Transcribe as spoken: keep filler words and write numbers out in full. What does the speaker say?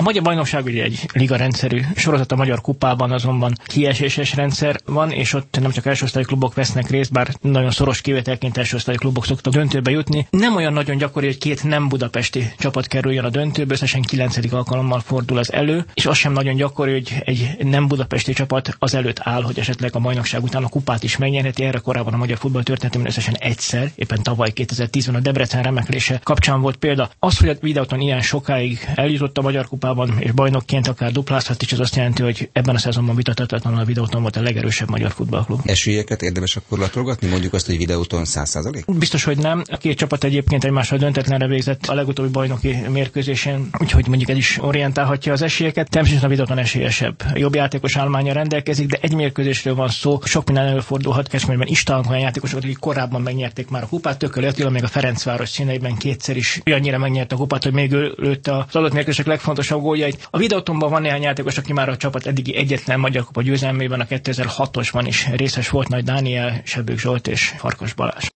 A magyar bajnokság ugye egy ligarendszerű sorozat, a Magyar Kupában azonban kieséses rendszer van, és ott nem csak elsőosztályú klubok vesznek részt, bár nagyon szoros kivételként elsőosztályú klubok szoktak döntőbe jutni. Nem olyan nagyon gyakori, hogy két nem budapesti csapat kerüljön a döntőbe, összesen kilencedik alkalommal fordul az elő, és az sem nagyon gyakori, hogy egy nem budapesti csapat az előtt áll, hogy esetleg a bajnokság után a kupát is megnyerheti. Erre korábban a magyar futball történetében összesen egyszer, éppen tavaly kétezer-tízben a Debrecen remeklése kapcsán volt példa. Az, hogy a Videoton ilyen sokáig eljutott a Magyar Kupában, és bajnokként akár duplázhat is, az azt jelenti, hogy ebben a szezonban vitathatatlanul a Videoton volt a legerősebb magyar futballklub. Esélyeket érdemes akkor latolgatni, mondjuk azt, hogy Videoton száz százalék? Biztos, hogy nem. A két csapat egyébként egymással döntetlenre végzett a legutóbbi bajnoki mérkőzésén, úgyhogy mondjuk ez is orientálhatja az esélyeket. Természetesen a Videoton esélyesebb. Jobb játékos állománnyal rendelkezik, de egy mérkőzésről van szó. Sok minden előfordulhat. Kecskemérben is talán olyan játékosok, akik korábban megnyerték már a kupát. Tököli Attila még a Ferencváros színeiben kétszer is olyannyira megnyerte a kupát, hogy még ő lőtte az adott mérkőzések legfontosabb góljait. A Videotonban van néhány játékos, aki már a csapat eddigi egyetlen magyar kupa győzelmében, a kétezer-hatosban is részes volt, Nagy Dániel, Sebők Zsolt és Farkas Balázs.